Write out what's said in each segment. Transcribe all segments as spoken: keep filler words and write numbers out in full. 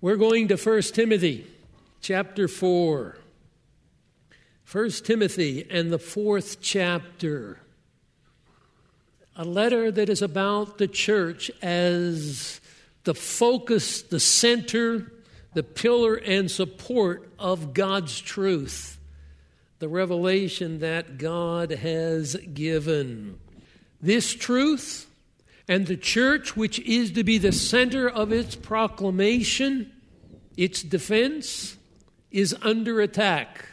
We're going to First Timothy chapter four. First Timothy and the fourth chapter. A letter that is about the church as the focus, the center, the pillar and support of God's truth. The revelation that God has given. This truth and the church, which is to be the center of its proclamation, its defense, is under attack.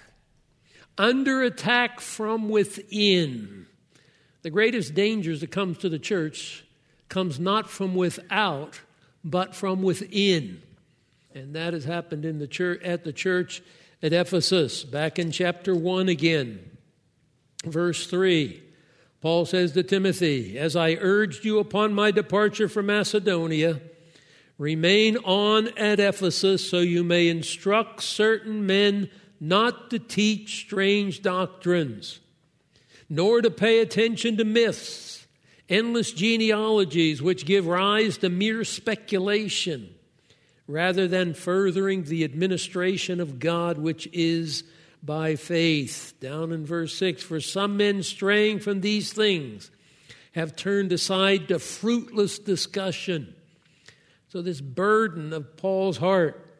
Under attack from within. The greatest dangers that comes to the church comes not from without, but from within. And that has happened in the church at the church at Ephesus, back in chapter one again. Verse three. Paul says to Timothy, as I urged you upon my departure from Macedonia, remain on at Ephesus so you may instruct certain men not to teach strange doctrines, nor to pay attention to myths, endless genealogies which give rise to mere speculation, rather than furthering the administration of God which is by faith. Down in verse six, for some men straying from these things have turned aside to fruitless discussion. So this burden of Paul's heart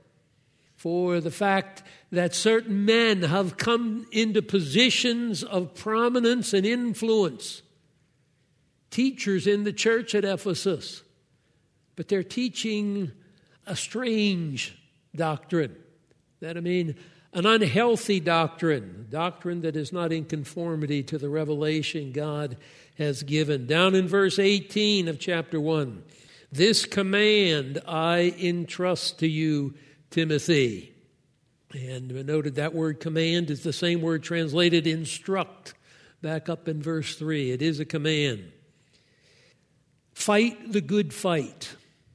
for the fact that certain men have come into positions of prominence and influence, teachers in the church at Ephesus, but they're teaching a strange doctrine. That I mean, an unhealthy doctrine, doctrine that is not in conformity to the revelation God has given. Down in verse eighteen of chapter one, this command I entrust to you, Timothy. And we noted that word command is the same word translated instruct, back up in verse three. It is a command. Fight the good fight.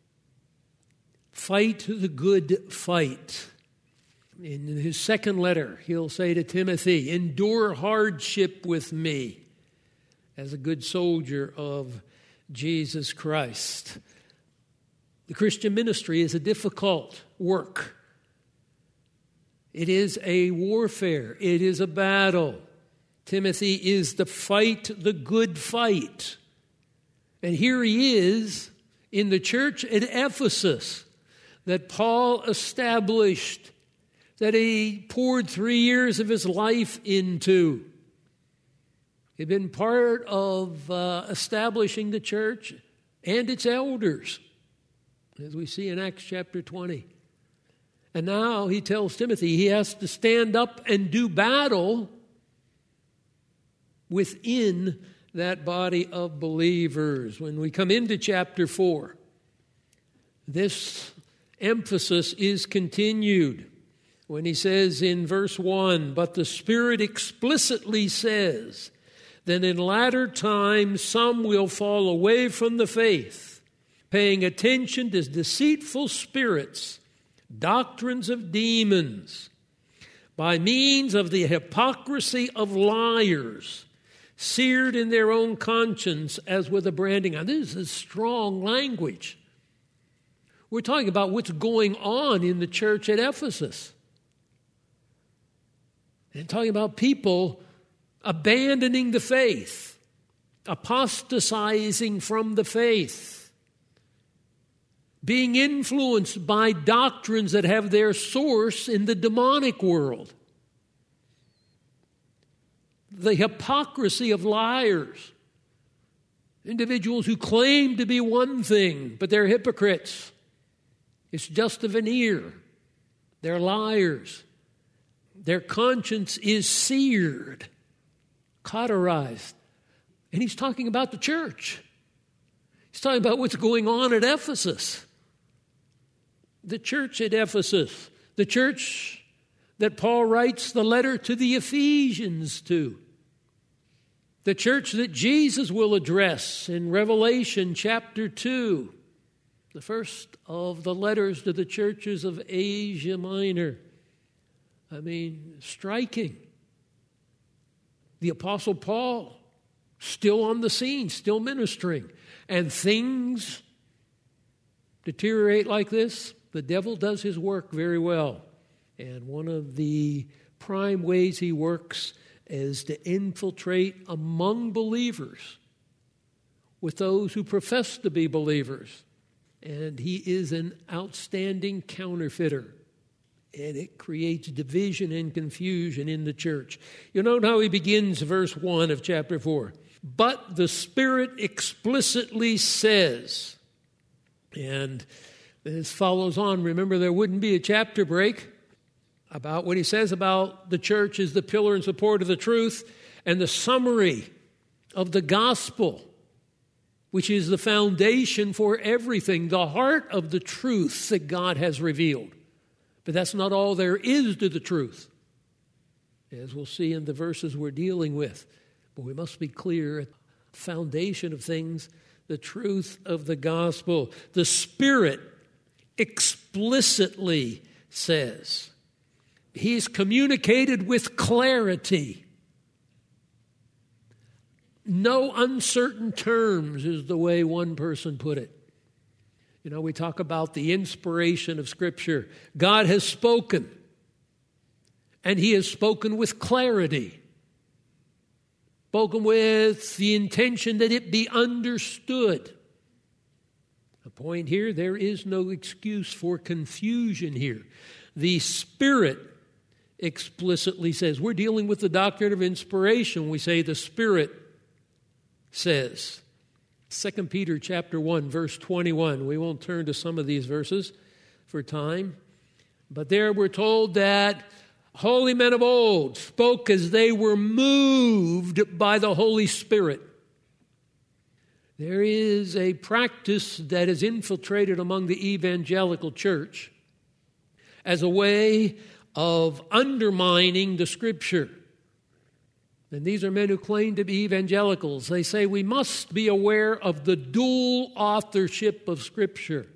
Fight the good fight. In his second letter, he'll say to Timothy, endure hardship with me as a good soldier of Jesus Christ. The Christian ministry is a difficult work. It is a warfare. It is a battle. Timothy is to fight the good fight. And here he is in the church at Ephesus that Paul established, that he poured three years of his life into. He'd been part of uh, establishing the church and its elders, as we see in Acts chapter twenty. And now he tells Timothy he has to stand up and do battle within that body of believers. When we come into chapter four, this emphasis is continued. When he says in verse one, but the Spirit explicitly says that in latter times some will fall away from the faith, paying attention to deceitful spirits, doctrines of demons, by means of the hypocrisy of liars, seared in their own conscience as with a branding iron. This is strong language. We're talking about what's going on in the church at Ephesus. And talking about people abandoning the faith, apostatizing from the faith, being influenced by doctrines that have their source in the demonic world. The hypocrisy of liars, individuals who claim to be one thing, but they're hypocrites. It's just a veneer. They're liars. Their conscience is seared, cauterized. And he's talking about the church. He's talking about what's going on at Ephesus. The church at Ephesus. The church that Paul writes the letter to the Ephesians to. The church that Jesus will address in Revelation chapter two. The first of the letters to the churches of Asia Minor. I mean, striking. The Apostle Paul, still on the scene, still ministering. And things deteriorate like this, The devil does his work very well. And one of the prime ways he works is to infiltrate among believers with those who profess to be believers. And he is an outstanding counterfeiter. And it creates division and confusion in the church. You note how he begins verse one of chapter four. But the Spirit explicitly says, and this follows on. Remember, there wouldn't be a chapter break about what he says about the church is the pillar and support of the truth, and the summary of the gospel, which is the foundation for everything, the heart of the truth that God has revealed. But that's not all there is to the truth, as we'll see in the verses we're dealing with. But we must be clear at the foundation of things, the truth of the gospel. The Spirit explicitly says. He's communicated with clarity. No uncertain terms is the way one person put it. You know, we talk about the inspiration of Scripture. God has spoken, and He has spoken with clarity. Spoken with the intention that it be understood. The point here, there is no excuse for confusion here. The Spirit explicitly says, we're dealing with the doctrine of inspiration. We say the Spirit says. Second Peter chapter one, verse twenty-one. We won't turn to some of these verses for time. But there we're told that holy men of old spoke as they were moved by the Holy Spirit. There is a practice that is infiltrated among the evangelical church as a way of undermining the Scripture. And these are men who claim to be evangelicals. They say we must be aware of the dual authorship of Scripture.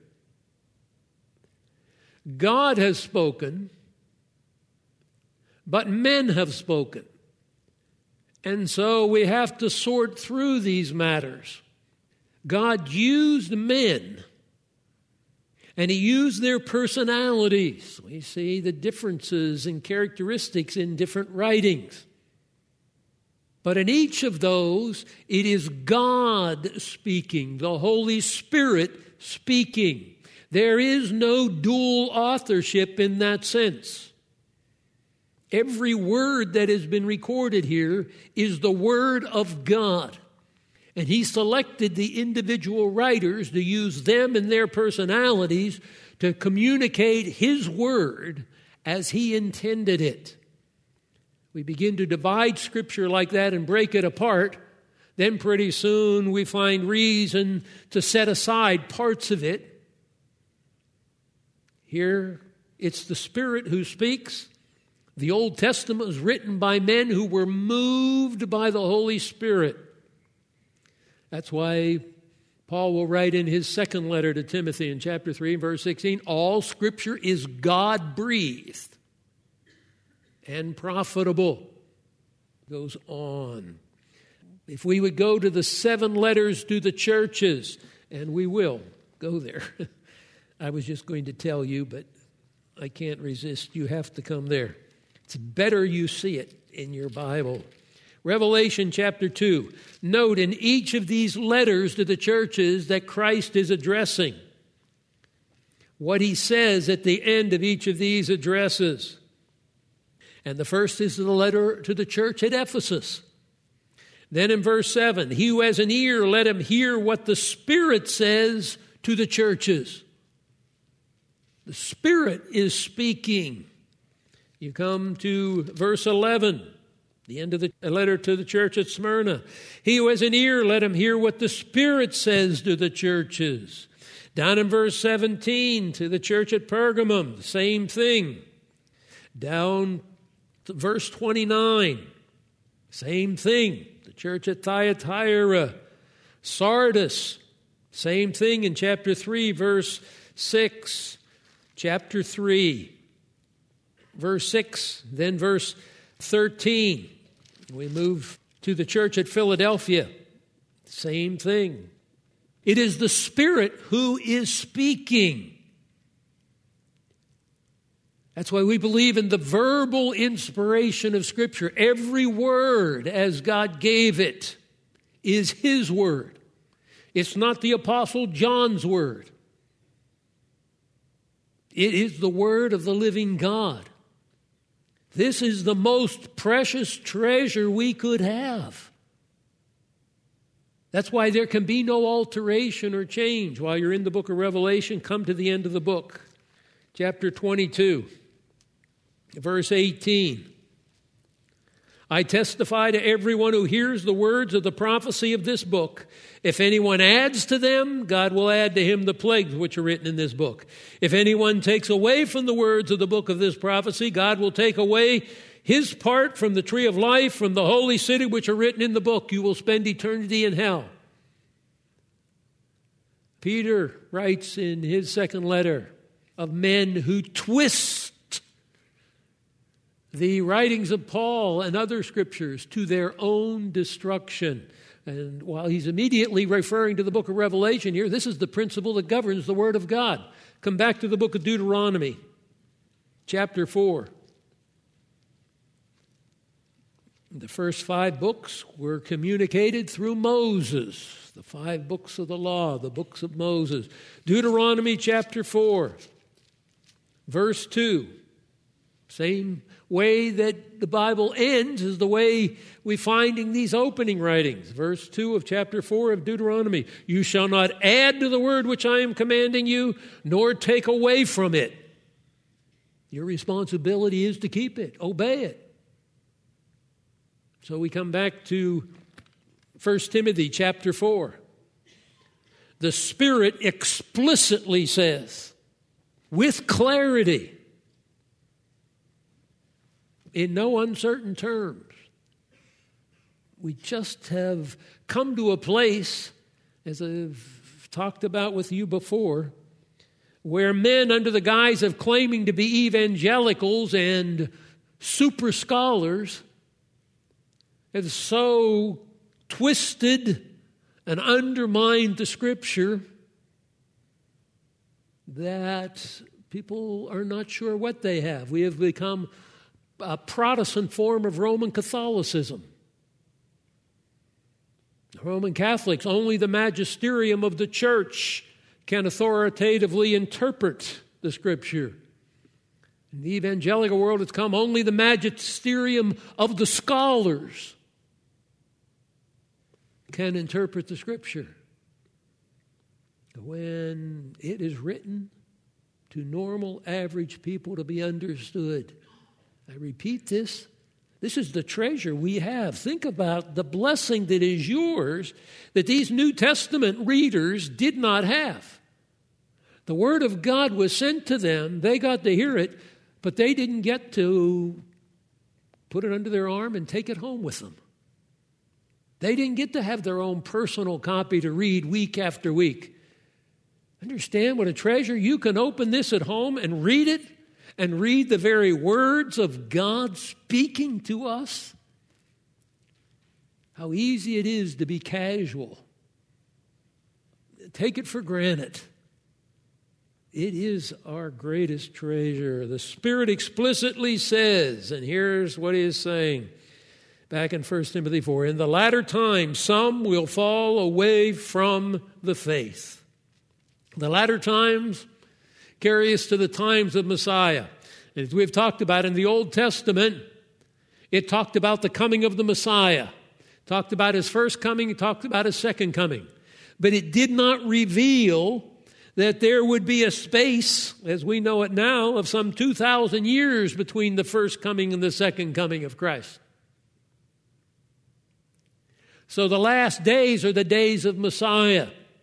God has spoken, but men have spoken. And so we have to sort through these matters. God used men, and He used their personalities. We see the differences and characteristics in different writings. But in each of those, it is God speaking, the Holy Spirit speaking. There is no dual authorship in that sense. Every word that has been recorded here is the Word of God. And He selected the individual writers to use them and their personalities to communicate His Word as He intended it. We begin to divide Scripture like that and break it apart, then pretty soon we find reason to set aside parts of it. Here, it's the Spirit who speaks. The Old Testament was written by men who were moved by the Holy Spirit. That's why Paul will write in his second letter to Timothy in chapter three, verse sixteen, all Scripture is God-breathed and profitable. Goes on. If we would go to the seven letters to the churches, and we will go there. I was just going to tell you, but I can't resist. You have to come there. It's better you see it in your Bible. Revelation chapter two. Note in each of these letters to the churches that Christ is addressing what He says at the end of each of these addresses. And the first is the letter to the church at Ephesus. Then in verse seven, he who has an ear, let him hear what the Spirit says to the churches. The Spirit is speaking. You come to verse eleven, the end of the letter to the church at Smyrna. He who has an ear, let him hear what the Spirit says to the churches. Down in verse seventeen, to the church at Pergamum, the same thing. Down to verse twenty-nine, same thing. The church at Thyatira. Sardis, same thing in chapter three, verse six. Chapter three, verse six, then verse thirteen. We move to the church at Philadelphia. Same thing. It is the Spirit who is speaking. That's why we believe in the verbal inspiration of Scripture. Every word as God gave it is His word. It's not the Apostle John's word. It is the word of the living God. This is the most precious treasure we could have. That's why there can be no alteration or change. While you're in the book of Revelation, come to the end of the book. Chapter twenty-two, verse eighteen. I testify to everyone who hears the words of the prophecy of this book. If anyone adds to them, God will add to him the plagues which are written in this book. If anyone takes away from the words of the book of this prophecy, God will take away his part from the tree of life, from the holy city which are written in the book. You will spend eternity in hell. Peter writes in his second letter of men who twist the writings of Paul and other scriptures to their own destruction. And while he's immediately referring to the book of Revelation here, this is the principle that governs the Word of God. Come back to the book of Deuteronomy, chapter four. The first five books were communicated through Moses. The five books of the law, the books of Moses. Deuteronomy chapter four, verse two. Same way that the Bible ends is the way we find in these opening writings. Verse two of chapter four of Deuteronomy. You shall not add to the word which I am commanding you, nor take away from it. Your responsibility is to keep it, obey it. So we come back to First Timothy chapter four. The Spirit explicitly says, with clarity, in no uncertain terms, we just have come to a place, as I've talked about with you before, where men under the guise of claiming to be evangelicals and super scholars have so twisted and undermined the Scripture that people are not sure what they have. We have become a Protestant form of Roman Catholicism. Roman Catholics, only the magisterium of the church can authoritatively interpret the Scripture. In the evangelical world, it's come only the magisterium of the scholars can interpret the Scripture. When it is written to normal, average people to be understood. I repeat this. This is the treasure we have. Think about the blessing that is yours that these New Testament readers did not have. The Word of God was sent to them. They got to hear it, but they didn't get to put it under their arm and take it home with them. They didn't get to have their own personal copy to read week after week. Understand what a treasure. You can open this at home and read it. And read the very words of God speaking to us. How easy it is to be casual. Take it for granted. It is our greatest treasure. The Spirit explicitly says, and here's what he is saying back in First Timothy four, in the latter time some will fall away from the faith. The latter times carry us to the times of Messiah. As we've talked about in the Old Testament, it talked about the coming of the Messiah. It talked about his first coming, it talked about his second coming. But it did not reveal that there would be a space, as we know it now, of some two thousand years between the first coming and the second coming of Christ. So the last days are the days of Messiah.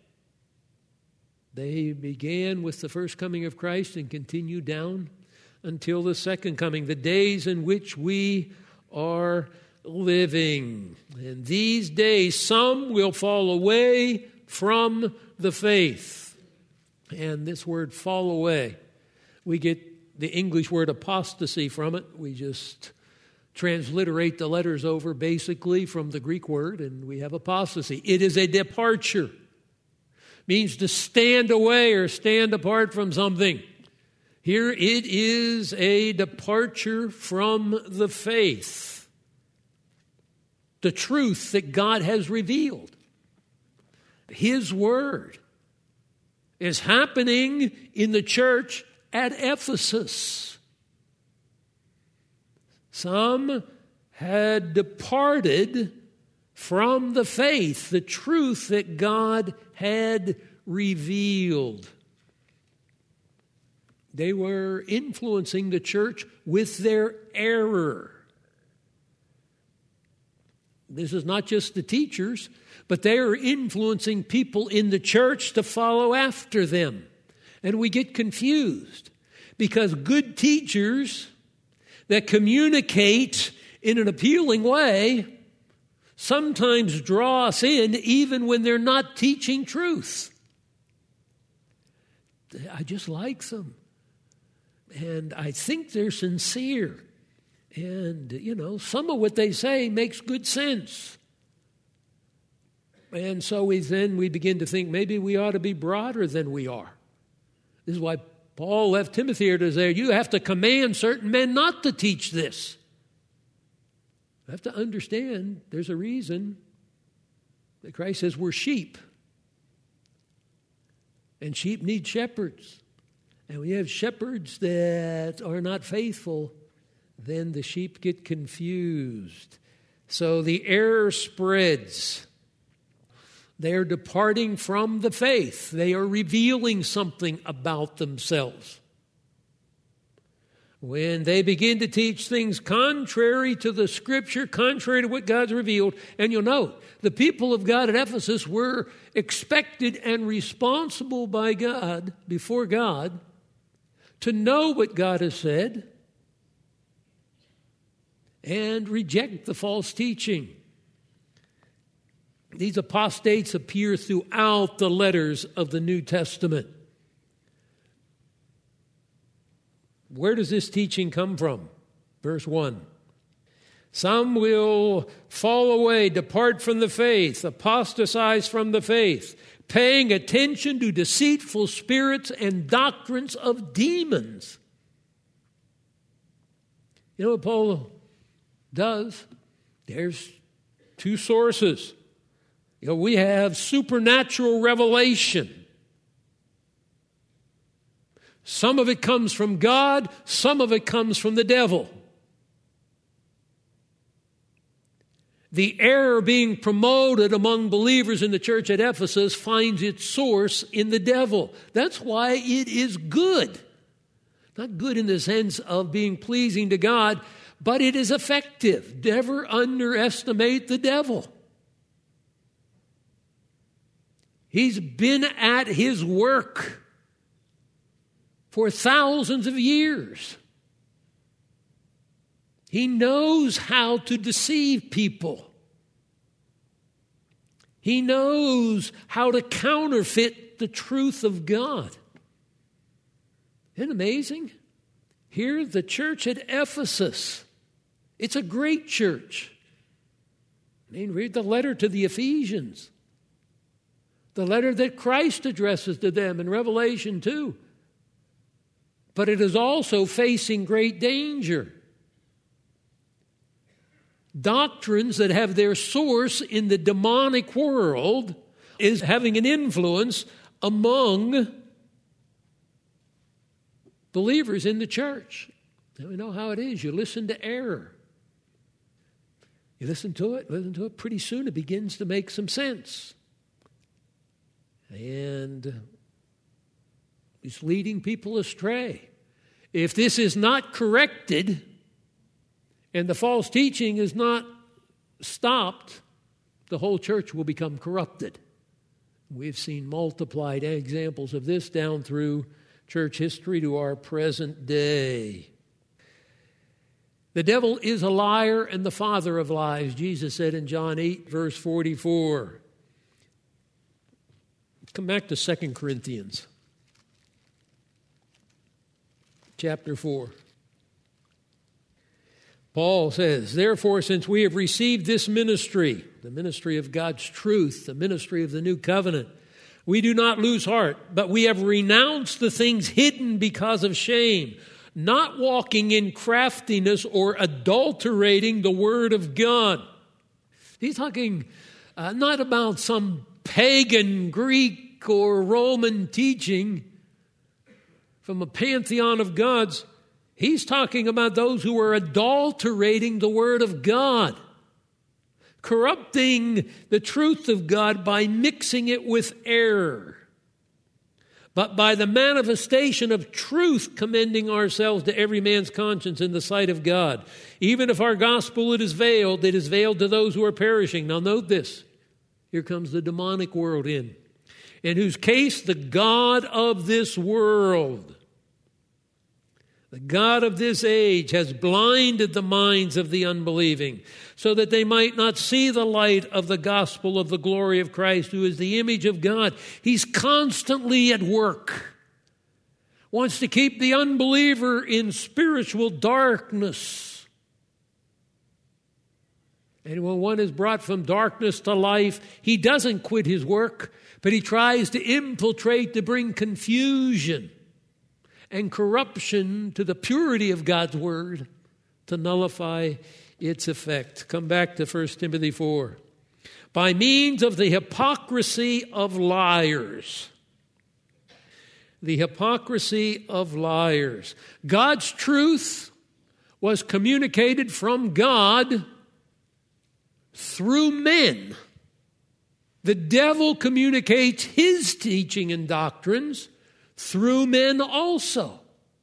They began with the first coming of Christ and continue down until the second coming, the days in which we are living. And these days, some will fall away from the faith. And this word fall away, we get the English word apostasy from it. We just transliterate the letters over basically from the Greek word, and we have apostasy. It is a departure. Means to stand away or stand apart from something. Here it is a departure from the faith, the truth that God has revealed. His word is happening in the church at Ephesus. Some had departed from the faith, the truth that God had revealed. They were influencing the church with their error. This is not just the teachers, but they are influencing people in the church to follow after them. And we get confused because good teachers that communicate in an appealing way sometimes draw us in even when they're not teaching truth. I just like them. And I think they're sincere. And, you know, some of what they say makes good sense. And so we then we begin to think maybe we ought to be broader than we are. This is why Paul left Timothy here to say, you have to command certain men not to teach this. You have to understand there's a reason that Christ says we're sheep. And sheep need shepherds. And when you have shepherds that are not faithful, then the sheep get confused. So the error spreads. They are departing from the faith. They are revealing something about themselves. When they begin to teach things contrary to the Scripture, contrary to what God's revealed, and you'll note, the people of God at Ephesus were expected and responsible by God, before God, to know what God has said and reject the false teaching. These apostates appear throughout the letters of the New Testament. Where does this teaching come from? Verse one. Some will fall away, depart from the faith, apostatize from the faith, paying attention to deceitful spirits and doctrines of demons. You know what Paul does? There's two sources. You know, we have supernatural revelation. Some of it comes from God, some of it comes from the devil. The error being promoted among believers in the church at Ephesus finds its source in the devil. That's why it is good. Not good in the sense of being pleasing to God, but it is effective. Never underestimate the devil. He's been at his work for thousands of years. He knows how to deceive people. He knows how to counterfeit the truth of God. Isn't it amazing? Here, the church at Ephesus, it's a great church. I mean, read the letter to the Ephesians. The letter that Christ addresses to them in Revelation two. But it is also facing great danger. Doctrines that have their source in the demonic world is having an influence among believers in the church. And we know how it is. You listen to error. You listen to it, listen to it, pretty soon it begins to make some sense. And it's leading people astray. If this is not corrected and the false teaching is not stopped, the whole church will become corrupted. We've seen multiplied examples of this down through church history to our present day. The devil is a liar and the father of lies, Jesus said in John eight, verse forty-four. Come back to Second Corinthians, chapter four. Paul says, therefore, since we have received this ministry, the ministry of God's truth, the ministry of the new covenant, We do not lose heart, but we have renounced the things hidden because of shame, not walking in craftiness or adulterating the word of God. He's talking uh, not about some pagan Greek or Roman teaching from a pantheon of gods. He's talking about those who are adulterating the word of God, corrupting the truth of God by mixing it with error, but by the manifestation of truth commending ourselves to every man's conscience in the sight of God. Even if our gospel it is veiled, it is veiled to those who are perishing. Now note this. Here comes the demonic world in, in whose case the God of this world, the God of this age, has blinded the minds of the unbelieving, so that they might not see the light of the gospel of the glory of Christ, who is the image of God. He's constantly at work. Wants to keep the unbeliever in spiritual darkness. And when one is brought from darkness to life, he doesn't quit his work, but he tries to infiltrate, to bring confusion and corruption to the purity of God's word, to nullify its effect. Come back to First Timothy four. By means of the hypocrisy of liars. The hypocrisy of liars. God's truth was communicated from God through men. The devil communicates his teaching and doctrines through men also.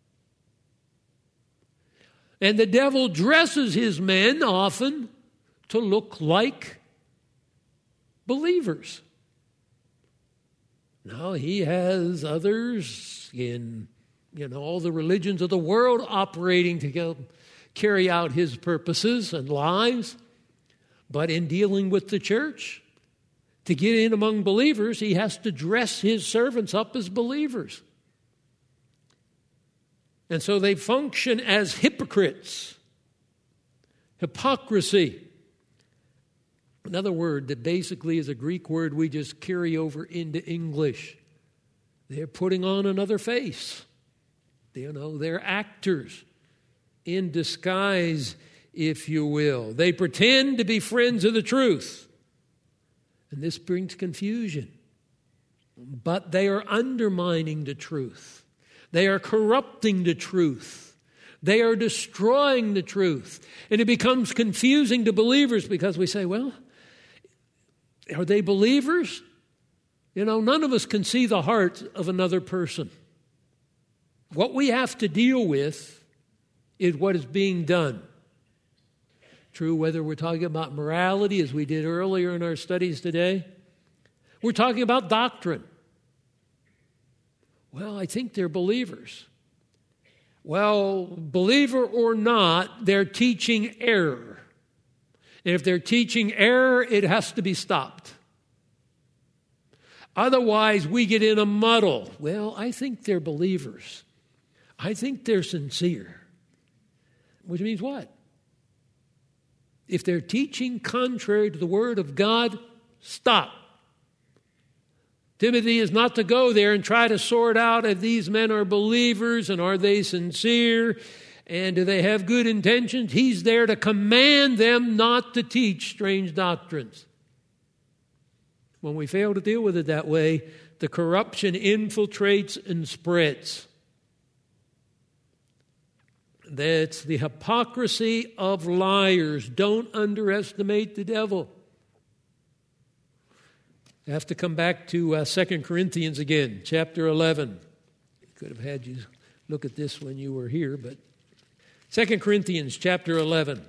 And the devil dresses his men often to look like believers. Now, he has others in, you know, all the religions of the world operating to go carry out his purposes and lives. But in dealing with the church, to get in among believers, he has to dress his servants up as believers. And so they function as hypocrites. Hypocrisy. Another word that basically is a Greek word we just carry over into English. They're putting on another face. You know, they're actors in disguise, if you will. They pretend to be friends of the truth. And this brings confusion. But they are undermining the truth. They are corrupting the truth. They are destroying the truth. And it becomes confusing to believers because we say, well, are they believers? You know, none of us can see the heart of another person. What we have to deal with is what is being done. True, whether we're talking about morality, as we did earlier in our studies today. We're talking about doctrine. Well, I think they're believers. Well, believer or not, they're teaching error. And if they're teaching error, it has to be stopped. Otherwise, we get in a muddle. Well, I think they're believers. I think they're sincere. Which means what? If they're teaching contrary to the Word of God, stop. Timothy is not to go there and try to sort out if these men are believers and are they sincere and do they have good intentions. He's there to command them not to teach strange doctrines. When we fail to deal with it that way, the corruption infiltrates and spreads. That's the hypocrisy of liars. Don't underestimate the devil. I have to come back to uh, Second Corinthians again, chapter eleven. Could have had you look at this when you were here, but Second Corinthians chapter eleven.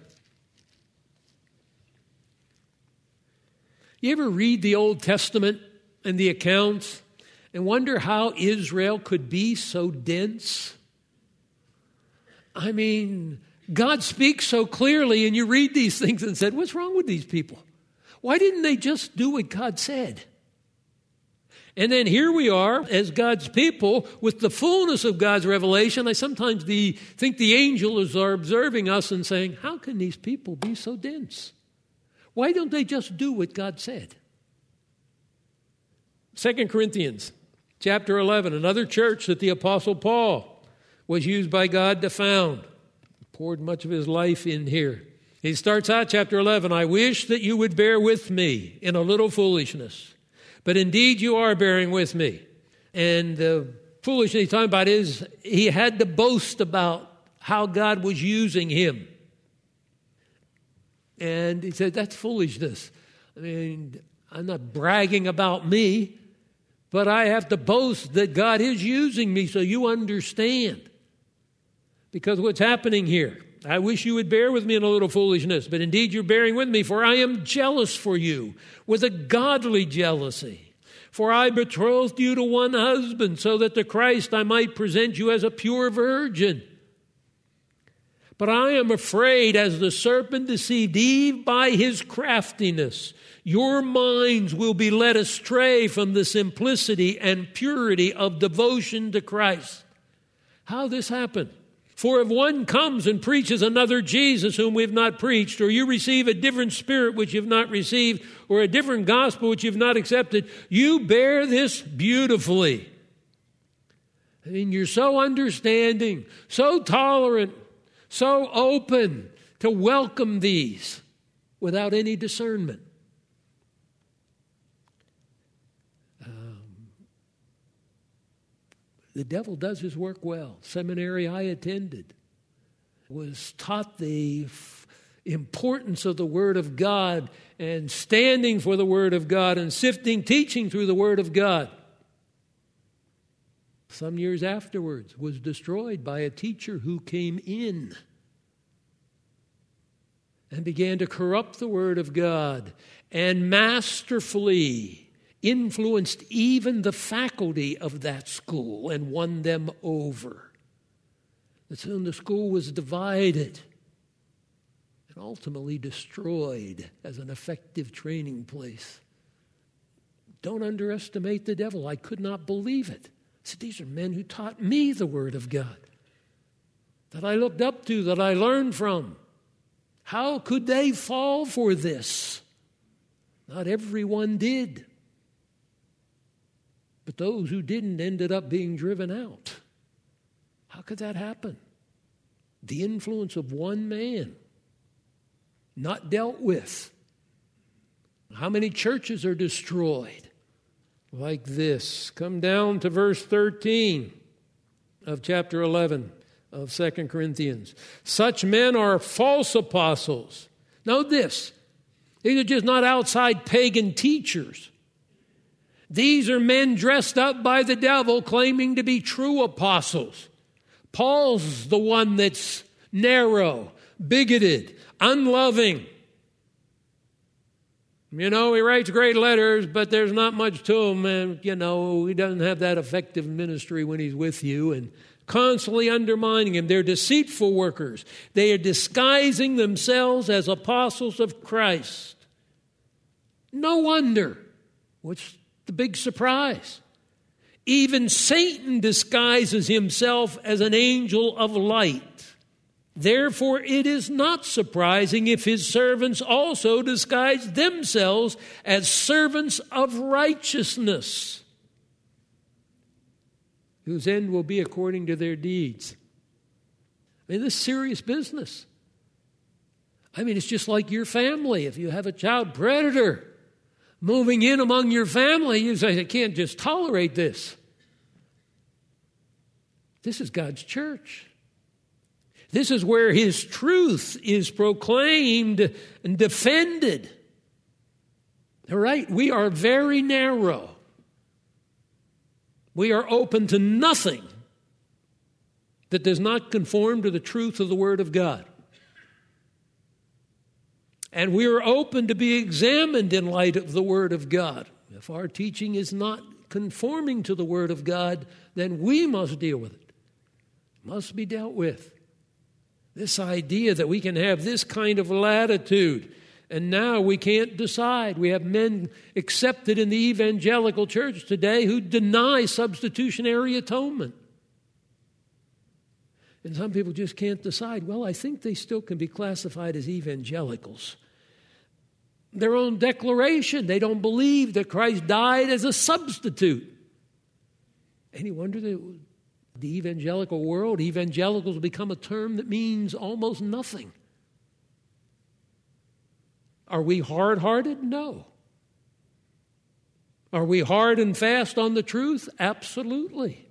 You ever read the Old Testament and the accounts and wonder how Israel could be so dense? I mean, God speaks so clearly, and you read these things and said, what's wrong with these people? Why didn't they just do what God said? And then here we are as God's people with the fullness of God's revelation. I sometimes the, think the angels are observing us and saying, how can these people be so dense? Why don't they just do what God said? Second Corinthians chapter eleven, another church that the Apostle Paul was used by God to found. He poured much of his life in here. He starts out chapter eleven, I wish that you would bear with me in a little foolishness, but indeed you are bearing with me. And the foolishness he's talking about is he had to boast about how God was using him. And he said, that's foolishness. I mean, I'm not bragging about me, but I have to boast that God is using me so you understand. Because what's happening here, I wish you would bear with me in a little foolishness, but indeed you're bearing with me, for I am jealous for you with a godly jealousy. For I betrothed you to one husband, so that to Christ I might present you as a pure virgin. But I am afraid, as the serpent deceived Eve by his craftiness, your minds will be led astray from the simplicity and purity of devotion to Christ. How this happened? For if one comes and preaches another Jesus whom we have not preached, or you receive a different spirit which you have not received, or a different gospel which you have not accepted, you bear this beautifully. I mean, you're so understanding, so tolerant, so open to welcome these without any discernment. Um, the devil does his work well. Seminary I attended was taught the f- importance of the Word of God and standing for the Word of God and sifting teaching through the Word of God. Some years afterwards was destroyed by a teacher who came in and began to corrupt the Word of God and masterfully influenced even the faculty of that school and won them over. And soon the school was divided and ultimately destroyed as an effective training place. Don't underestimate the devil. I could not believe it. I said, these are men who taught me the Word of God, that I looked up to, that I learned from. How could they fall for this? Not everyone did. But those who didn't ended up being driven out. How could that happen? The influence of one man, not dealt with. How many churches are destroyed? Like this. Come down to verse thirteen of chapter eleven of Second Corinthians. Such men are false apostles. Note this. These are just not outside pagan teachers. These are men dressed up by the devil claiming to be true apostles. Paul's the one that's narrow, bigoted, unloving. You know, he writes great letters, but there's not much to him. And, you know, he doesn't have that effective ministry when he's with you and constantly undermining him. They're deceitful workers. They are disguising themselves as apostles of Christ. No wonder. What's the big surprise? Even Satan disguises himself as an angel of light. Therefore, it is not surprising if his servants also disguise themselves as servants of righteousness, whose end will be according to their deeds. I mean, this is serious business. I mean, it's just like your family. If you have a child predator moving in among your family, you say, I can't just tolerate this. This is God's church. This is where His truth is proclaimed and defended. All right, we are very narrow. We are open to nothing that does not conform to the truth of the Word of God. And we are open to be examined in light of the Word of God. If our teaching is not conforming to the Word of God, then we must deal with it. It must be dealt with. This idea that we can have this kind of latitude, and now we can't decide. We have men accepted in the evangelical church today who deny substitutionary atonement. And some people just can't decide. Well, I think they still can be classified as evangelicals. their own declaration. They don't believe that Christ died as a substitute. Any wonder that the evangelical world, evangelicals become a term that means almost nothing. Are we hard-hearted? No. Are we hard and fast on the truth? Absolutely.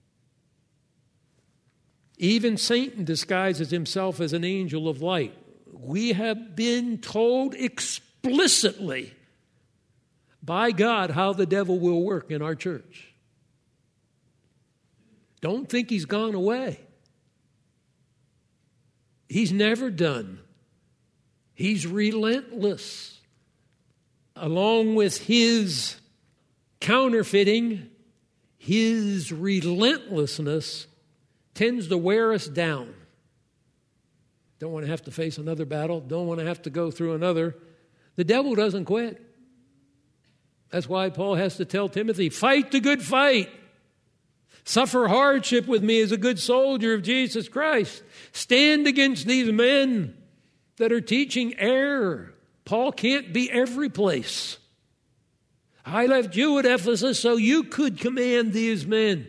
Even Satan disguises himself as an angel of light. We have been told explicitly by God how the devil will work in our church. Don't think he's gone away. He's never done. He's relentless. Along with his counterfeiting, his relentlessness tends to wear us down. Don't want to have to face another battle. Don't want to have to go through another. The devil doesn't quit. That's why Paul has to tell Timothy, fight the good fight. Suffer hardship with me as a good soldier of Jesus Christ. Stand against these men that are teaching error. Paul can't be every place. I left you at Ephesus so you could command these men.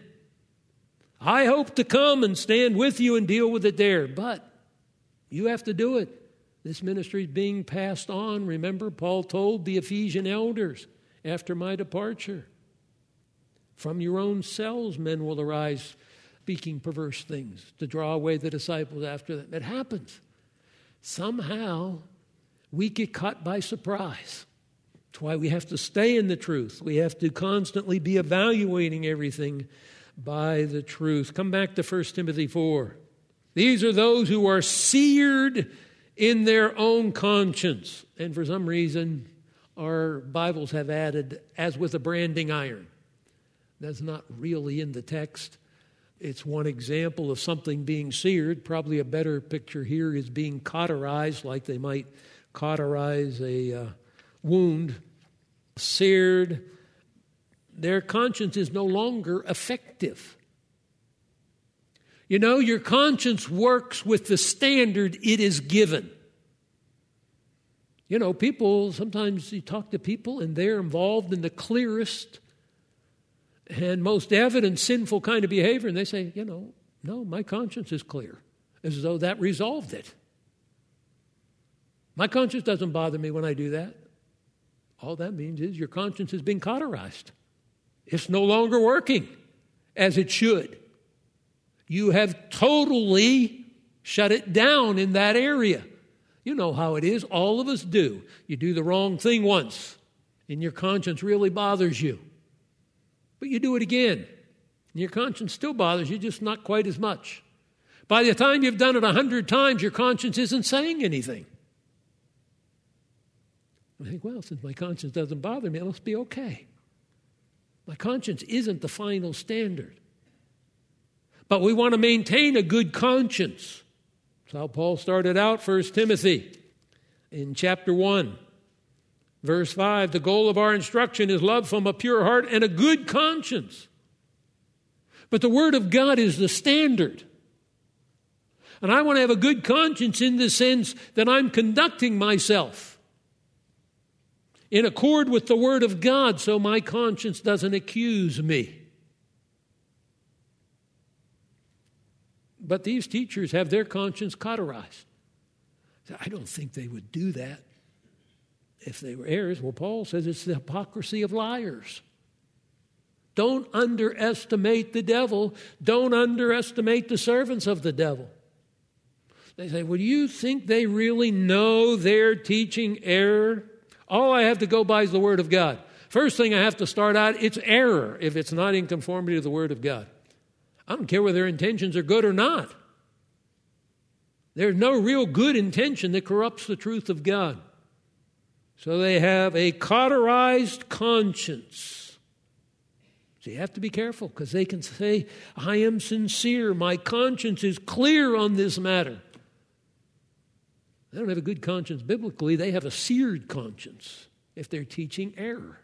I hope to come and stand with you and deal with it there. But you have to do it. This ministry is being passed on. Remember, Paul told the Ephesian elders after my departure, from your own selves men will arise speaking perverse things to draw away the disciples after them. It happens. Somehow we get caught by surprise. That's why we have to stay in the truth. We have to constantly be evaluating everything by the truth. Come back to First Timothy four. These are those who are seared in their own conscience. And for some reason, our Bibles have added, as with a branding iron. That's not really in the text. It's one example of something being seared. Probably a better picture here is being cauterized, like they might cauterize a uh, wound. Seared. Their conscience is no longer effective. You know, your conscience works with the standard it is given. You know, people, sometimes you talk to people and they're involved in the clearest and most evident sinful kind of behavior, and they say, you know, no, my conscience is clear, as though that resolved it. My conscience doesn't bother me when I do that. All that means is your conscience has been cauterized. It's no longer working as it should. You have totally shut it down in that area. You know how it is. All of us do. You do the wrong thing once, and your conscience really bothers you. But you do it again, and your conscience still bothers you, just not quite as much. By the time you've done it a hundred times, your conscience isn't saying anything. I think, well, since my conscience doesn't bother me, it must be okay. My conscience isn't the final standard. But we want to maintain a good conscience. That's how Paul started out First Timothy in chapter one. Verse five, the goal of our instruction is love from a pure heart and a good conscience. But the Word of God is the standard. And I want to have a good conscience in the sense that I'm conducting myself in accord with the Word of God so my conscience doesn't accuse me. But these teachers have their conscience cauterized. I don't think they would do that if they were heirs. Well, Paul says it's the hypocrisy of liars. Don't underestimate the devil. Don't underestimate the servants of the devil. They say, well, do you think they really know they're teaching error? All I have to go by is the Word of God. First thing I have to start out, it's error if it's not in conformity to the Word of God. I don't care whether their intentions are good or not. There's no real good intention that corrupts the truth of God. So they have a cauterized conscience. So you have to be careful because they can say, I am sincere. My conscience is clear on this matter. They don't have a good conscience biblically. They have a seared conscience if they're teaching error.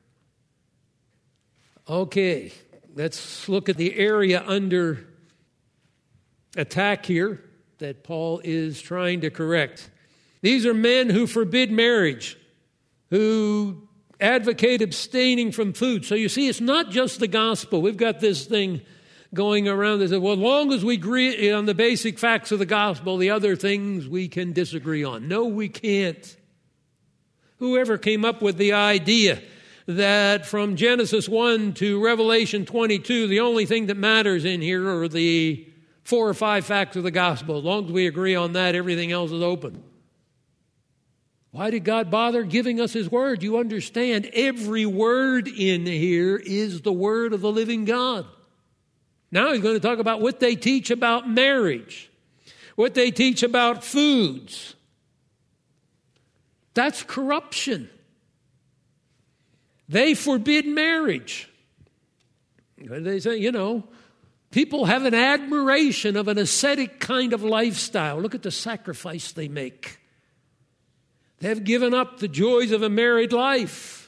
Okay, let's look at the area under attack here that Paul is trying to correct. These are men who forbid marriage, who advocate abstaining from food. So you see, it's not just the gospel. We've got this thing going around that says, well, as long as we agree on the basic facts of the gospel, the other things we can disagree on. No, we can't. Whoever came up with the idea that from Genesis one to Revelation twenty-two, the only thing that matters in here are the four or five facts of the gospel. As long as we agree on that, everything else is open. Why did God bother giving us His Word? You understand, every word in here is the Word of the living God. Now He's going to talk about what they teach about marriage, what they teach about foods. That's corruption. They forbid marriage. They say, you know, people have an admiration of an ascetic kind of lifestyle. Look at the sacrifice they make. They've given up the joys of a married life.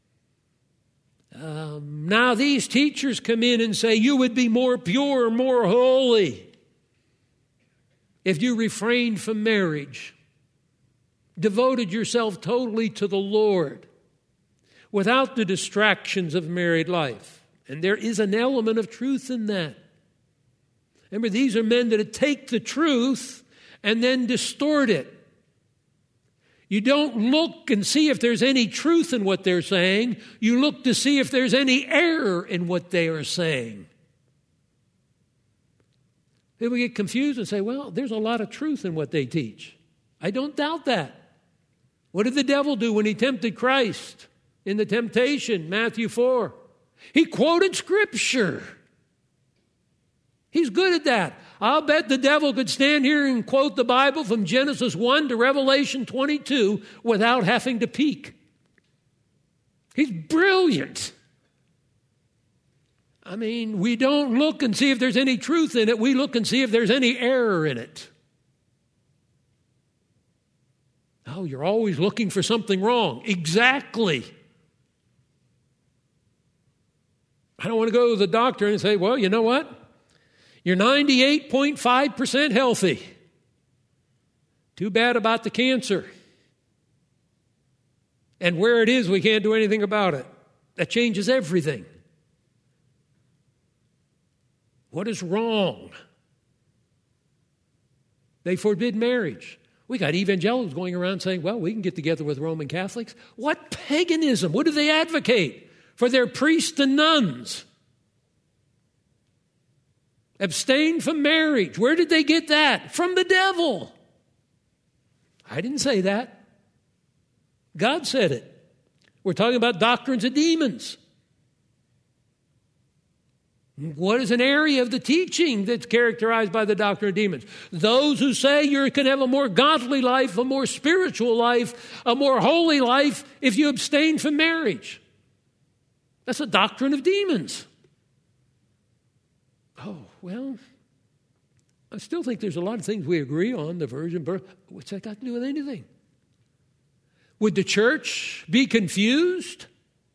Um, now these teachers come in and say, you would be more pure, more holy if you refrained from marriage, devoted yourself totally to the Lord, without the distractions of married life. And there is an element of truth in that. Remember, these are men that take the truth and then distort it. You don't look and see if there's any truth in what they're saying. You look to see if there's any error in what they are saying. People get confused and say, well, there's a lot of truth in what they teach. I don't doubt that. What did the devil do when he tempted Christ in the temptation, Matthew four? He quoted Scripture. He's good at that. I'll bet the devil could stand here and quote the Bible from Genesis one to Revelation twenty-two without having to peek. He's brilliant. I mean, we don't look and see if there's any truth in it. We look and see if there's any error in it. Oh, you're always looking for something wrong. Exactly. I don't want to go to the doctor and say, well, you know what? You're ninety-eight point five percent healthy. Too bad about the cancer. And where it is, we can't do anything about it. That changes everything. What is wrong? They forbid marriage. We got evangelicals going around saying, well, we can get together with Roman Catholics. What paganism? What do they advocate? For their priests and nuns. Abstain from marriage. Where did they get that? From the devil. I didn't say that. God said it. We're talking about doctrines of demons. What is an area of the teaching that's characterized by the doctrine of demons? Those who say you can have a more godly life, a more spiritual life, a more holy life if you abstain from marriage. That's a doctrine of demons. Oh, well, I still think there's a lot of things we agree on, the virgin birth. What's that got to do with anything? Would the church be confused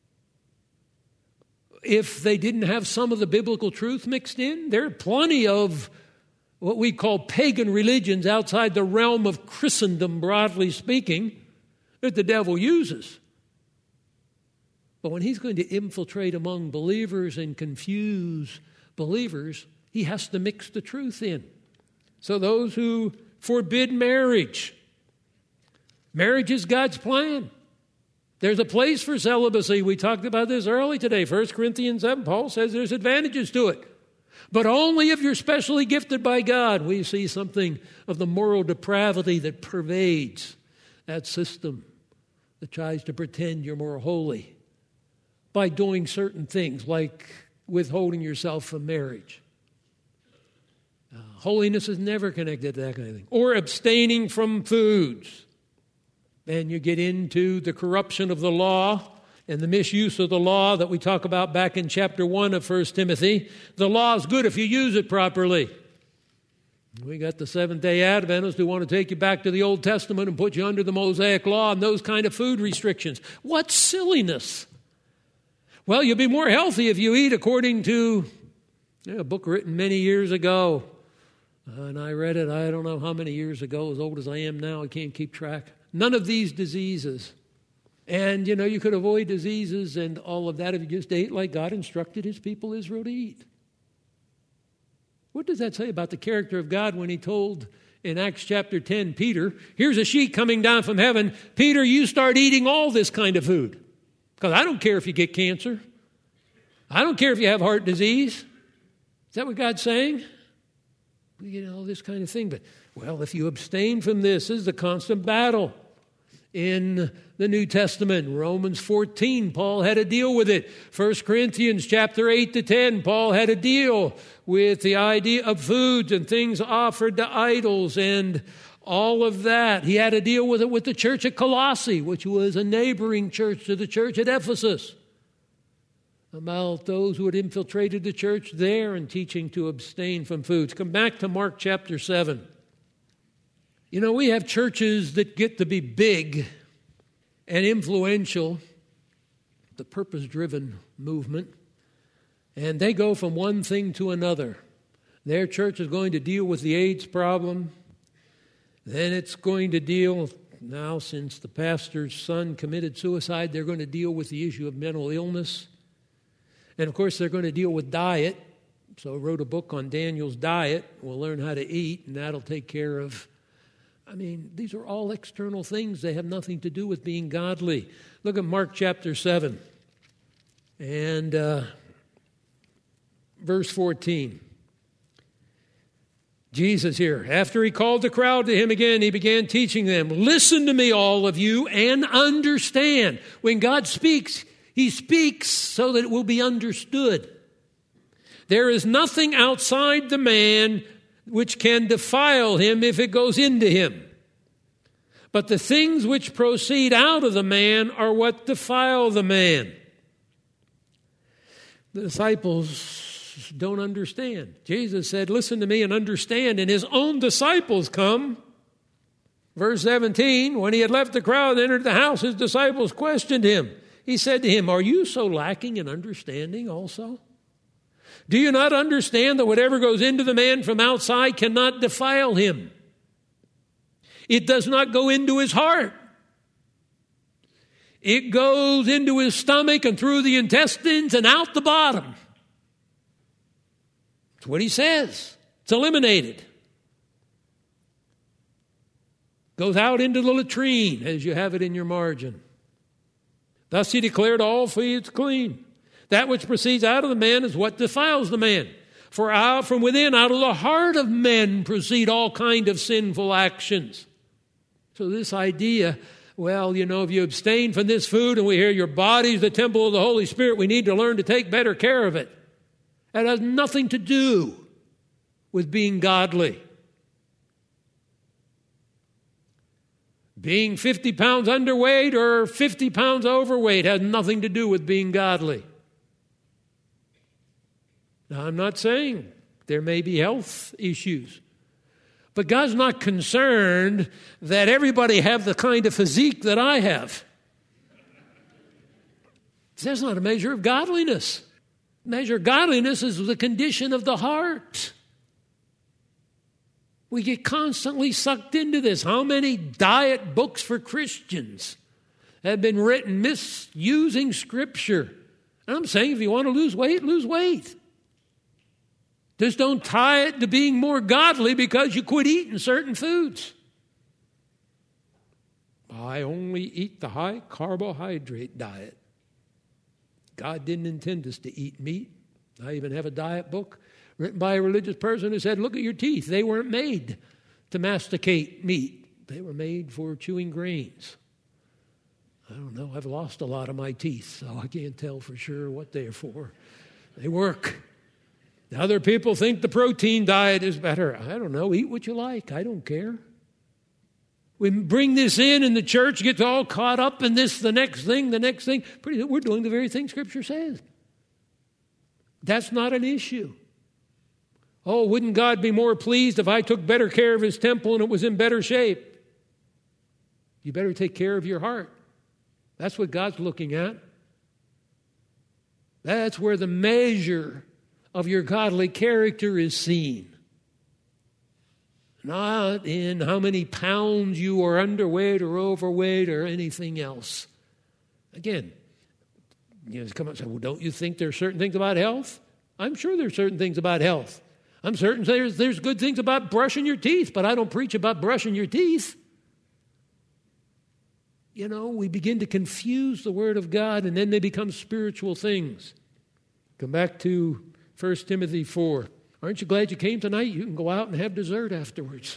if they didn't have some of the biblical truth mixed in? There are plenty of what we call pagan religions outside the realm of Christendom, broadly speaking, that the devil uses. But when he's going to infiltrate among believers and confuse believers, he has to mix the truth in. So those who forbid marriage, marriage is God's plan. There's a place for celibacy. We talked about this early today. First Corinthians seven, Paul says there's advantages to it. But only if you're specially gifted by God. We see something of the moral depravity that pervades that system that tries to pretend you're more holy by doing certain things like withholding yourself from marriage. Uh, holiness is never connected to that kind of thing. Or abstaining from foods. And you get into the corruption of the law and the misuse of the law that we talk about back in chapter one of First Timothy. The law is good if you use it properly. We got the Seventh-day Adventists who want to take you back to the Old Testament and put you under the Mosaic law and those kind of food restrictions. What silliness! Well, you'll be more healthy if you eat according to you know, a book written many years ago. Uh, and I read it, I don't know how many years ago, as old as I am now, I can't keep track. None of these diseases, And, you know, you could avoid diseases and all of that if you just ate like God instructed his people Israel to eat. What does that say about the character of God when he told in Acts chapter ten, Peter, here's a sheet coming down from heaven. Peter, you start eating all this kind of food. Because I don't care if you get cancer. I don't care if you have heart disease. Is that what God's saying? You know, this kind of thing. But, well, if you abstain from this, this is a constant battle. In the New Testament, Romans fourteen, Paul had to deal with it. First Corinthians chapter eight to ten, Paul had to deal with the idea of foods and things offered to idols and all of that. He had to deal with it with the church at Colossae, which was a neighboring church to the church at Ephesus, about those who had infiltrated the church there and teaching to abstain from foods. Come back to Mark chapter seven. You know, we have churches that get to be big and influential, the purpose-driven movement, and they go from one thing to another. Their church is going to deal with the AIDS problem. Then it's going to deal, now since the pastor's son committed suicide, they're going to deal with the issue of mental illness. And of course, they're going to deal with diet. So I wrote a book on Daniel's diet. We'll learn how to eat, and that'll take care of I mean, these are all external things. They have nothing to do with being godly. Look at Mark chapter seven and uh, verse fourteen. Jesus here, after he called the crowd to him again, he began teaching them, listen to me, all of you, and understand. When God speaks, he speaks so that it will be understood. There is nothing outside the man which can defile him if it goes into him. But the things which proceed out of the man are what defile the man. The disciples don't understand. Jesus said, listen to me and understand. And his own disciples come. Verse seventeen, when he had left the crowd and entered the house, his disciples questioned him. He said to him, are you so lacking in understanding also? Do you not understand that whatever goes into the man from outside cannot defile him? It does not go into his heart. It goes into his stomach and through the intestines and out the bottom. That's what he says. It's eliminated. Goes out into the latrine, as you have it in your margin. Thus he declared all foods clean. That which proceeds out of the man is what defiles the man. For out from within, out of the heart of men, proceed all kind of sinful actions. So this idea, well, you know, if you abstain from this food and we hear your body's the temple of the Holy Spirit, we need to learn to take better care of it. That has nothing to do with being godly. Being fifty pounds underweight or fifty pounds overweight has nothing to do with being godly. Now, I'm not saying there may be health issues, but God's not concerned that everybody have the kind of physique that I have. That's not a measure of godliness. Measure of godliness is the condition of the heart. We get constantly sucked into this. How many diet books for Christians have been written misusing Scripture? And I'm saying if you want to lose weight, lose weight. Just don't tie it to being more godly because you quit eating certain foods. I only eat the high carbohydrate diet. God didn't intend us to eat meat. I even have a diet book written by a religious person who said, look at your teeth. They weren't made to masticate meat. They were made for chewing grains. I don't know. I've lost a lot of my teeth, so I can't tell for sure what they're for. They work. Other people think the protein diet is better. I don't know. Eat what you like. I don't care. We bring this in and the church gets all caught up in this, the next thing, the next thing. Pretty, we're doing the very thing Scripture says. That's not an issue. Oh, wouldn't God be more pleased if I took better care of his temple and it was in better shape? You better take care of your heart. That's what God's looking at. That's where the measure of your godly character is seen. Not in how many pounds you are underweight or overweight or anything else. Again, you know, come up and say, well, don't you think there are certain things about health? I'm sure there are certain things about health. I'm certain there's, there's good things about brushing your teeth, but I don't preach about brushing your teeth. You know, we begin to confuse the Word of God, and then they become spiritual things. Come back to First Timothy four. Aren't you glad you came tonight? You can go out and have dessert afterwards.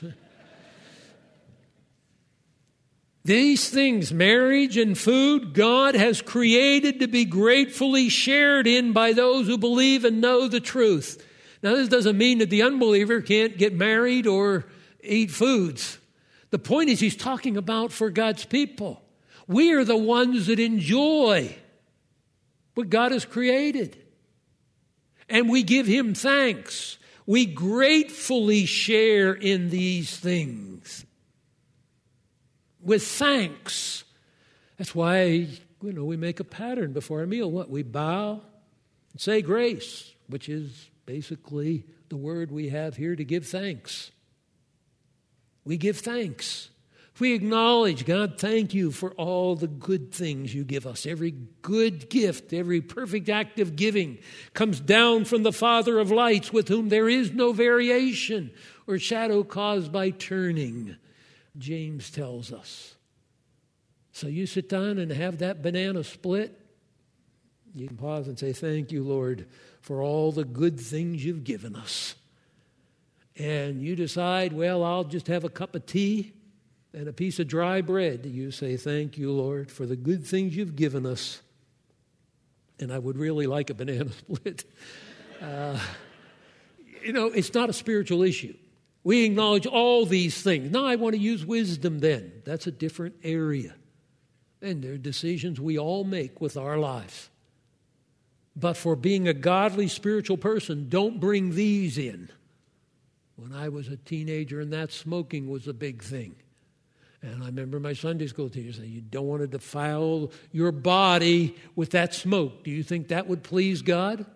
These things, marriage and food, God has created to be gratefully shared in by those who believe and know the truth. Now, this doesn't mean that the unbeliever can't get married or eat foods. The point is he's talking about for God's people. We are the ones that enjoy what God has created. And we give him thanks. We gratefully share in these things. With thanks. That's why, you know, we make a pattern before a meal. What? We bow and say grace, which is basically the word we have here to give thanks. We give thanks. We acknowledge, God, thank you for all the good things you give us. Every good gift, every perfect act of giving comes down from the Father of lights, with whom there is no variation or shadow caused by turning, James tells us. So you sit down and have that banana split. You can pause and say, thank you, Lord, for all the good things you've given us. And you decide, well, I'll just have a cup of tea and a piece of dry bread. You say, thank you, Lord, for the good things you've given us. And I would really like a banana split. Uh, you know, it's not a spiritual issue. We acknowledge all these things. Now I want to use wisdom then. That's a different area. And there are decisions we all make with our lives. But for being a godly spiritual person, don't bring these in. When I was a teenager and that, smoking was a big thing. And I remember my Sunday school teacher saying, you don't want to defile your body with that smoke. Do you think that would please God?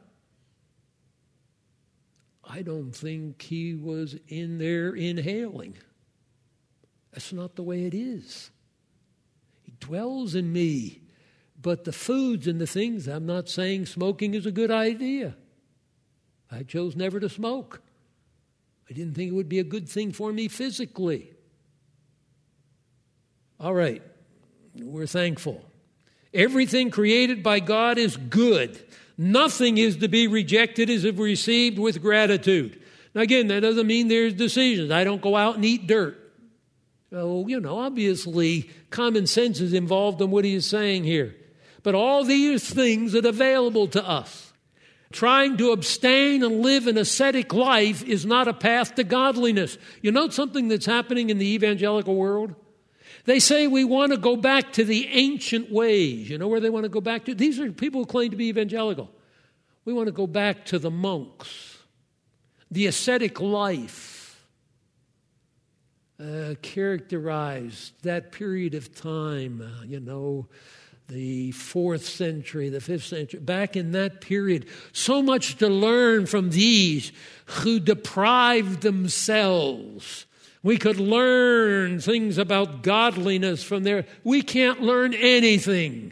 I don't think he was in there inhaling. That's not the way it is. He dwells in me. But the foods and the things, I'm not saying smoking is a good idea. I chose never to smoke. I didn't think it would be a good thing for me physically. All right, we're thankful. Everything created by God is good. Nothing is to be rejected as if received with gratitude. Now again, that doesn't mean there's decisions. I don't go out and eat dirt. Oh, you know, obviously common sense is involved in what he is saying here. But all these things that are available to us. Trying to abstain and live an ascetic life is not a path to godliness. You know something that's happening in the evangelical world? They say we want to go back to the ancient ways. You know where they want to go back to? These are people who claim to be evangelical. We want to go back to the monks, the ascetic life, uh, characterized that period of time, uh, you know, the fourth century, the fifth century, back in that period. So much to learn from these who deprived themselves. We could learn things about godliness from there. We can't learn anything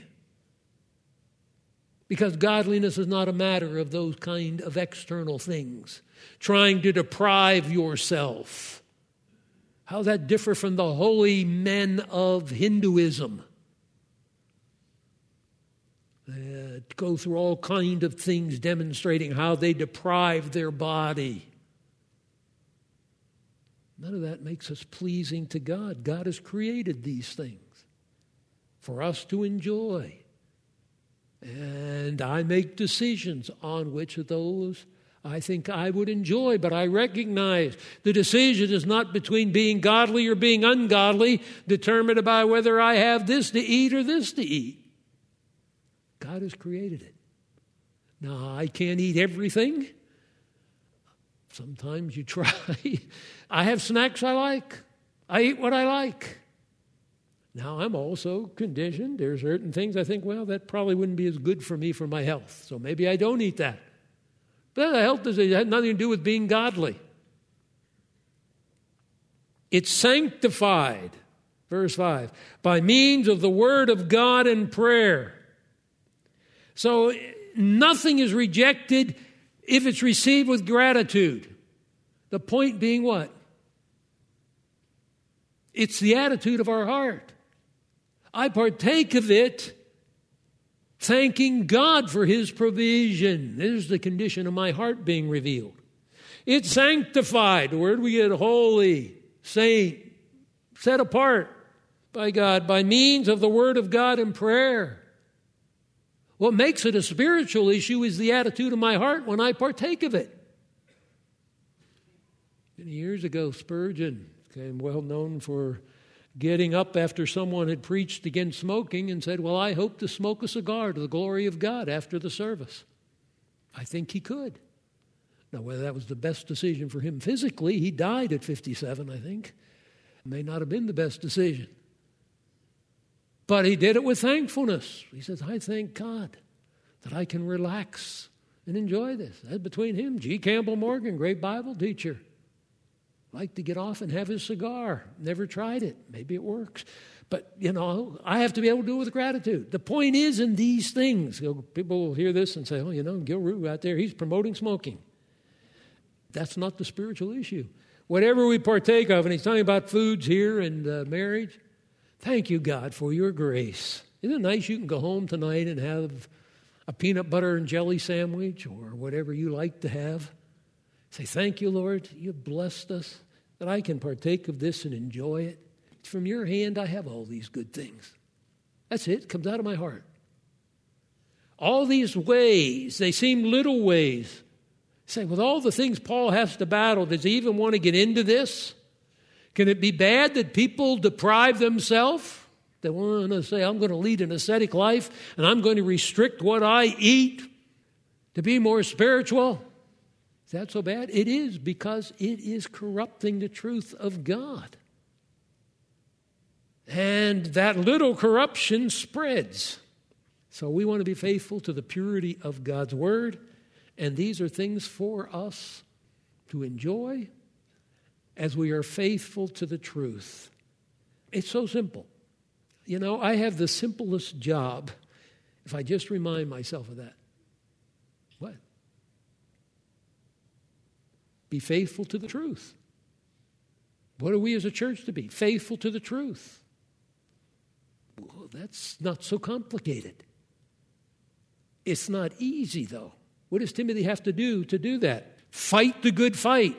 because godliness is not a matter of those kind of external things. Trying to deprive yourself. How does that differ from the holy men of Hinduism? Uh, go through all kind of things demonstrating how they deprive their body. None of that makes us pleasing to God. God has created these things for us to enjoy. And I make decisions on which of those I think I would enjoy. But I recognize the decision is not between being godly or being ungodly, determined by whether I have this to eat or this to eat. God has created it. Now, I can't eat everything. Sometimes you try. I have snacks I like. I eat what I like. Now, I'm also conditioned. There are certain things I think, well, that probably wouldn't be as good for me for my health. So maybe I don't eat that. But the health does, it had nothing to do with being godly. It's sanctified, verse five, by means of the word of God and prayer. So nothing is rejected if it's received with gratitude. The point being what? It's the attitude of our heart. I partake of it thanking God for His provision. This is the condition of my heart being revealed. It's sanctified. Where do we get holy, saint, set apart by God by means of the Word of God and prayer. What makes it a spiritual issue is the attitude of my heart when I partake of it. Many years ago, Spurgeon became well known for getting up after someone had preached against smoking and said, well, I hope to smoke a cigar to the glory of God after the service. I think he could. Now, whether that was the best decision for him physically, he died at fifty-seven, I think. It may not have been the best decision. But he did it with thankfulness. He says, I thank God that I can relax and enjoy this. That's between him, G. Campbell Morgan, great Bible teacher. Like to get off and have his cigar. Never tried it. Maybe it works. But, you know, I have to be able to do it with gratitude. The point is in these things. People will hear this and say, oh, you know, Gil Rue out there, he's promoting smoking. That's not the spiritual issue. Whatever we partake of, and he's talking about foods here and uh, marriage, thank you, God, for your grace. Isn't it nice you can go home tonight and have a peanut butter and jelly sandwich or whatever you like to have? Say, thank you, Lord, you've blessed us, that I can partake of this and enjoy it. It's from your hand I have all these good things. That's it. It comes out of my heart. All these ways, they seem little ways. Say, with all the things Paul has to battle, does he even want to get into this? Can it be bad that people deprive themselves? They want to say, I'm going to lead an ascetic life and I'm going to restrict what I eat to be more spiritual. Is that so bad? It is, because it is corrupting the truth of God. And that little corruption spreads. So we want to be faithful to the purity of God's Word. And these are things for us to enjoy as we are faithful to the truth. It's so simple. You know, I have the simplest job if I just remind myself of that. What? Be faithful to the truth. What are we as a church to be? Faithful to the truth. Well, that's not so complicated. It's not easy, though. What does Timothy have to do to do that? Fight the good fight.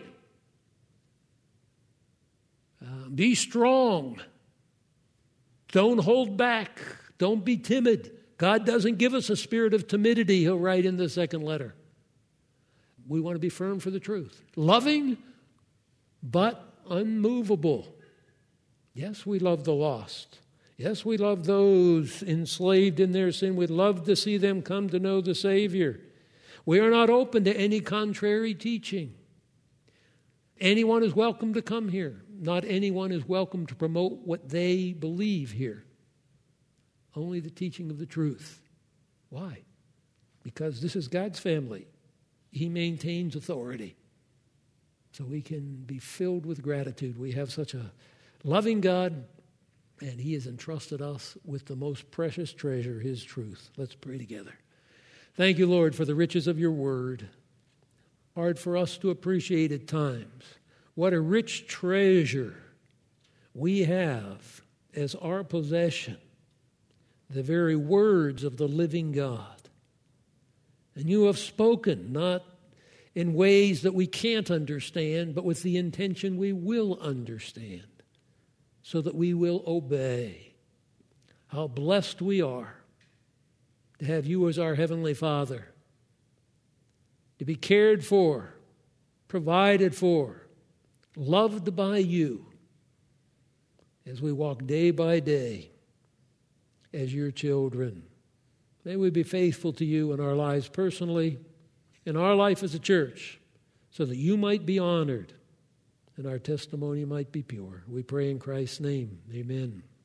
Uh, be strong. Don't hold back. Don't be timid. God doesn't give us a spirit of timidity, he'll write in the second letter. We want to be firm for the truth. Loving, but unmovable. Yes, we love the lost. Yes, we love those enslaved in their sin. We'd love to see them come to know the Savior. We are not open to any contrary teaching. Anyone is welcome to come here. Not anyone is welcome to promote what they believe here. Only the teaching of the truth. Why? Because this is God's family. He maintains authority. So we can be filled with gratitude. We have such a loving God, and He has entrusted us with the most precious treasure, His truth. Let's pray together. Thank you, Lord, for the riches of your word. Hard for us to appreciate at times. What a rich treasure we have as our possession, the very words of the living God. And you have spoken, not in ways that we can't understand, but with the intention we will understand, so that we will obey. How blessed we are to have you as our Heavenly Father, to be cared for, provided for, loved by you as we walk day by day as your children. May we be faithful to you in our lives personally, in our life as a church, so that you might be honored and our testimony might be pure. We pray in Christ's name. Amen.